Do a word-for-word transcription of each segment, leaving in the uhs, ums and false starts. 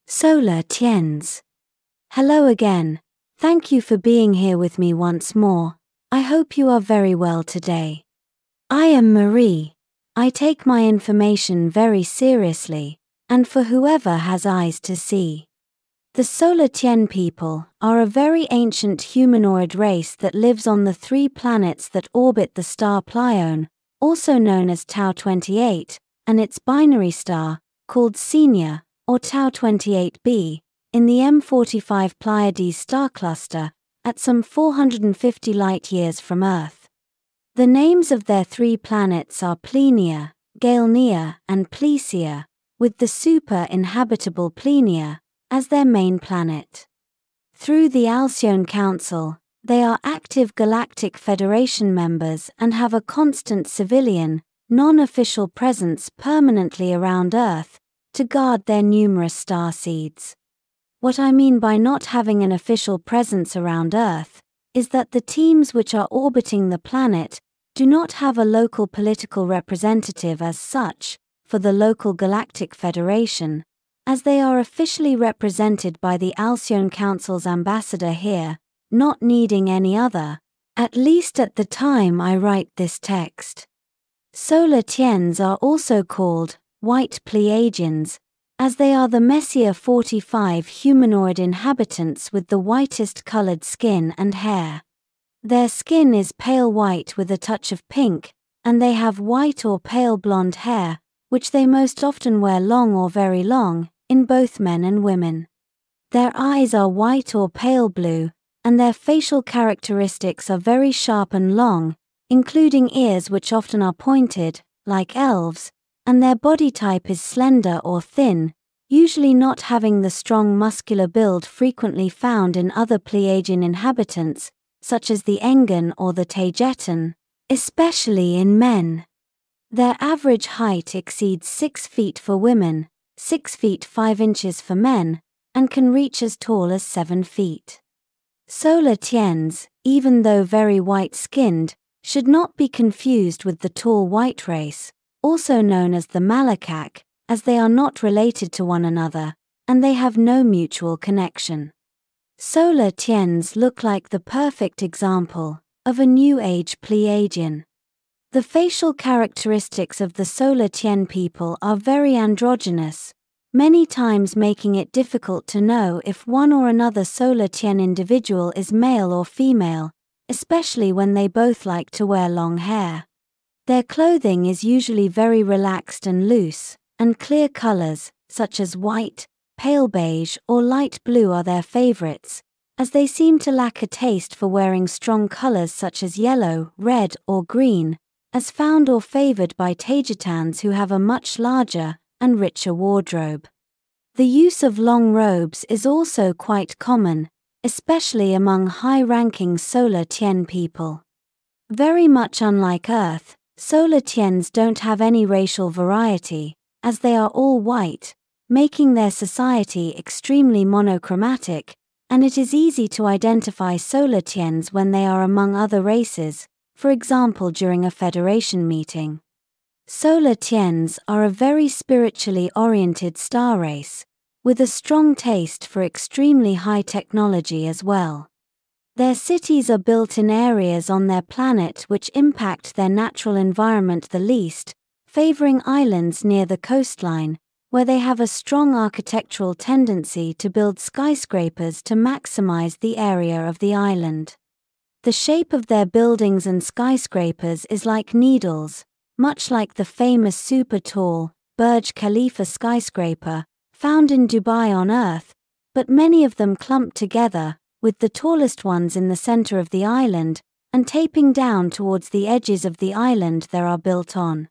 Solar Tiens. Hello again. Thank you for being here with me once more. I hope you are very well today. I am Marie. I take my information very seriously, and for whoever has eyes to see. The Solar Tien people are a very ancient humanoid race that lives on the three planets that orbit the star Pleione, also known as Tau twenty-eight, and its binary star, called Senior, or Tau twenty-eight b, in the M forty-five Pleiades star cluster, at some four hundred fifty light-years from Earth. The names of their three planets are Plenia, Galenia, and Plesia, with the super-inhabitable Plenia as their main planet. Through the Alcyone Council, they are active Galactic Federation members and have a constant civilian, non-official presence permanently around Earth to guard their numerous star seeds. What I mean by not having an official presence around Earth is that the teams which are orbiting the planet do not have a local political representative as such for the local Galactic Federation, as they are officially represented by the Alcyone Council's ambassador here, not needing any other, at least at the time I write this text. Solar Tiens are also called White Pleiadians, as they are the Messier forty-five humanoid inhabitants with the whitest colored skin and hair. Their skin is pale white with a touch of pink, and they have white or pale blonde hair, which they most often wear long or very long, in both men and women. Their eyes are white or pale blue, and their facial characteristics are very sharp and long, including ears which often are pointed, like elves, and their body type is slender or thin, usually not having the strong muscular build frequently found in other Pleiadian inhabitants, such as the Engan or the Tagetan, especially in men. Their average height exceeds six feet for women, six feet five inches for men, and can reach as tall as seven feet. Solar Tiens, even though very white-skinned, should not be confused with the tall white race, also known as the Malakak, as they are not related to one another, and they have no mutual connection. Solar Tiens look like the perfect example of a New Age Pleiadian. The facial characteristics of the Solar Tien people are very androgynous, many times making it difficult to know if one or another Solar Tien individual is male or female, especially when they both like to wear long hair. Their clothing is usually very relaxed and loose, and clear colors, such as white, pale beige, or light blue are their favorites, as they seem to lack a taste for wearing strong colors such as yellow, red, or green, as found or favored by Tagetans who have a much larger and richer wardrobe. The use of long robes is also quite common, especially among high-ranking Solar Tien people. Very much unlike Earth, Solar Tiens don't have any racial variety, as they are all white, making their society extremely monochromatic, and it is easy to identify Solar Tiens when they are among other races, for example during a Federation meeting. Solar Tiens are a very spiritually oriented star race, with a strong taste for extremely high technology as well. Their cities are built in areas on their planet which impact their natural environment the least, favoring islands near the coastline, where they have a strong architectural tendency to build skyscrapers to maximize the area of the island. The shape of their buildings and skyscrapers is like needles, much like the famous super-tall Burj Khalifa skyscraper found in Dubai on Earth, but many of them clumped together, with the tallest ones in the center of the island, and taping down towards the edges of the island they are built on.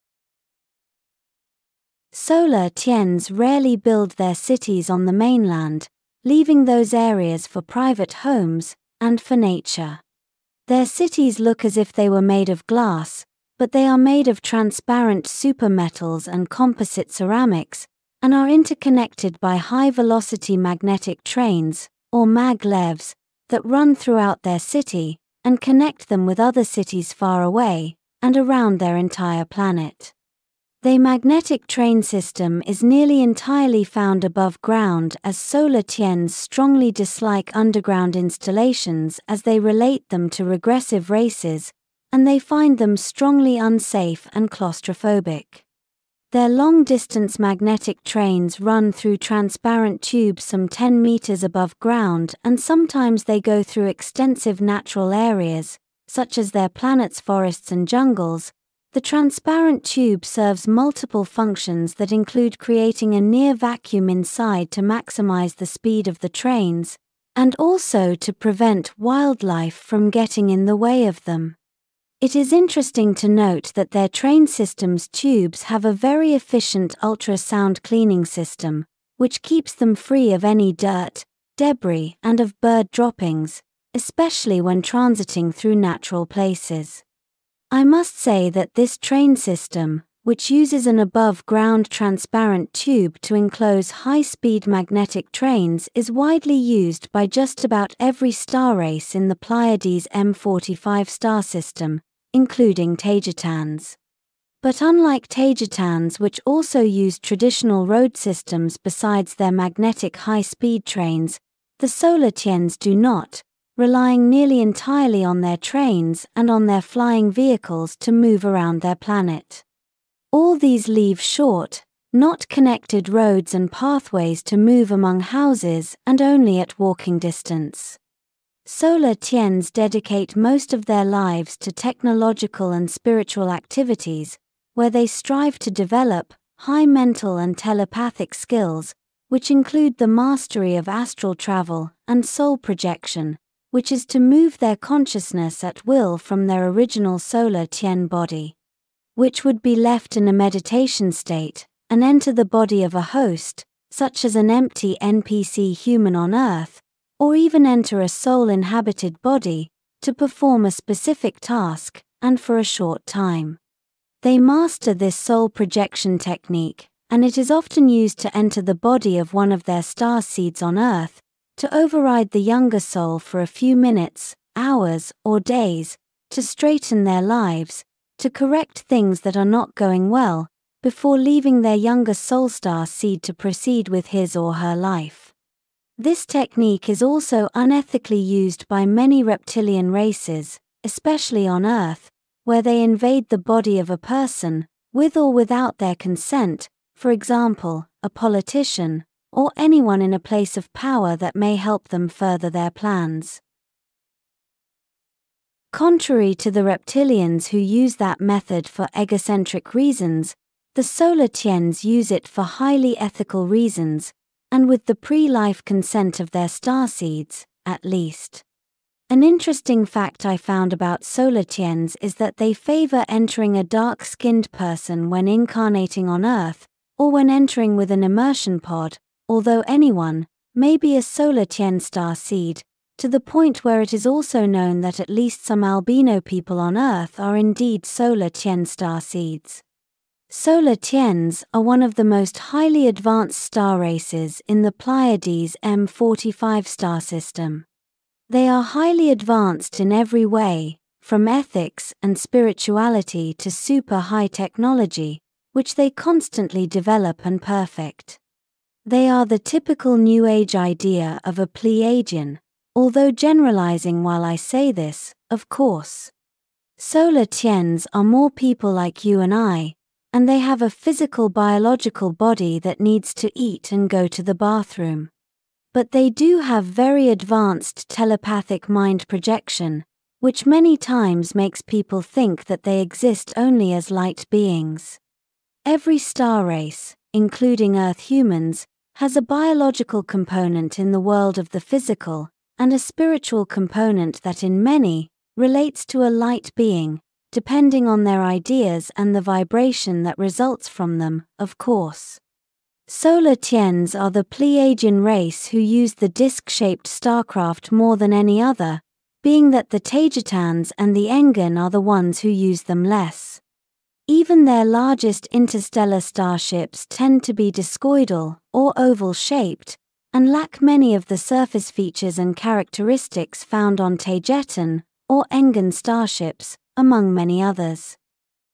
Solar Tiens rarely build their cities on the mainland, leaving those areas for private homes and for nature. Their cities look as if they were made of glass, but they are made of transparent supermetals and composite ceramics, and are interconnected by high-velocity magnetic trains, or maglevs, that run throughout their city, and connect them with other cities far away, and around their entire planet. Their magnetic train system is nearly entirely found above ground, as solar Tians strongly dislike underground installations as they relate them to regressive races, and they find them strongly unsafe and claustrophobic. Their long-distance magnetic trains run through transparent tubes some ten meters above ground, and sometimes they go through extensive natural areas, such as their planet's forests and jungles. The transparent tube serves multiple functions that include creating a near vacuum inside to maximize the speed of the trains, and also to prevent wildlife from getting in the way of them. It is interesting to note that their train system's tubes have a very efficient ultrasound cleaning system, which keeps them free of any dirt, debris, and of bird droppings, especially when transiting through natural places. I must say that this train system, which uses an above-ground transparent tube to enclose high-speed magnetic trains, is widely used by just about every star race in the Pleiades M forty-five star system, including Tejetans. But unlike Tejetans, which also use traditional road systems besides their magnetic high-speed trains, the solar Tians do not, relying nearly entirely on their trains and on their flying vehicles to move around their planet. All these leave short, not connected roads and pathways to move among houses, and only at walking distance. Solar Tians dedicate most of their lives to technological and spiritual activities, where they strive to develop high mental and telepathic skills, which include the mastery of astral travel and soul projection, which is to move their consciousness at will from their original solar Tian body, which would be left in a meditation state, and enter the body of a host, such as an empty N P C human on Earth, or even enter a soul-inhabited body, to perform a specific task, and for a short time. They master this soul projection technique, and it is often used to enter the body of one of their star seeds on Earth, to override the younger soul for a few minutes, hours, or days, to straighten their lives, to correct things that are not going well, before leaving their younger soul star seed to proceed with his or her life. This technique is also unethically used by many reptilian races, especially on Earth, where they invade the body of a person, with or without their consent, for example, a politician, or anyone in a place of power that may help them further their plans. Contrary to the reptilians who use that method for egocentric reasons, the solar Tians use it for highly ethical reasons, and with the pre-life consent of their starseeds, at least. An interesting fact I found about solar Tians is that they favor entering a dark-skinned person when incarnating on Earth, or when entering with an immersion pod, although anyone may be a solar Tian star seed, to the point where it is also known that at least some albino people on Earth are indeed solar Tian star seeds. Solar Tians are one of the most highly advanced star races in the Pleiades M forty-five star system. They are highly advanced in every way, from ethics and spirituality to super high technology, which they constantly develop and perfect. They are the typical New Age idea of a Pleiadian, although generalizing while I say this, of course. Solar Tians are more people like you and I, and they have a physical biological body that needs to eat and go to the bathroom. But they do have very advanced telepathic mind projection, which many times makes people think that they exist only as light beings. Every star race, including Earth humans, has a biological component in the world of the physical, and a spiritual component that in many relates to a light being, depending on their ideas and the vibration that results from them, of course. Solar Tians are the Pleiadian race who use the disc-shaped starcraft more than any other, being that the Tejetans and the Engan are the ones who use them less. Even their largest interstellar starships tend to be discoidal, or oval-shaped, and lack many of the surface features and characteristics found on Tejetan or Engan starships, among many others.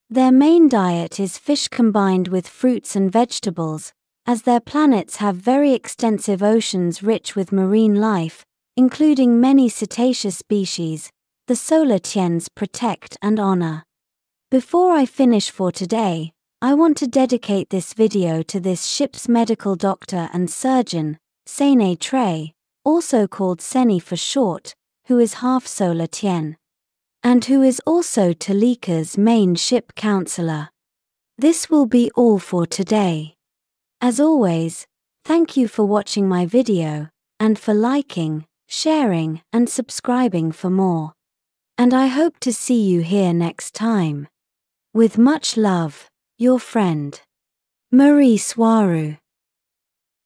Their main diet is fish combined with fruits and vegetables, as their planets have very extensive oceans rich with marine life, including many cetaceous species. The solar Tians protect and honor. Before I finish for today, I want to dedicate this video to this ship's medical doctor and surgeon, Sene Trey, also called Seni for short, who is half solar Tien, and who is also Talika's main ship counselor. This will be all for today. As always, thank you for watching my video, and for liking, sharing, and subscribing for more. And I hope to see you here next time. With much love, your friend, Marie Swaru.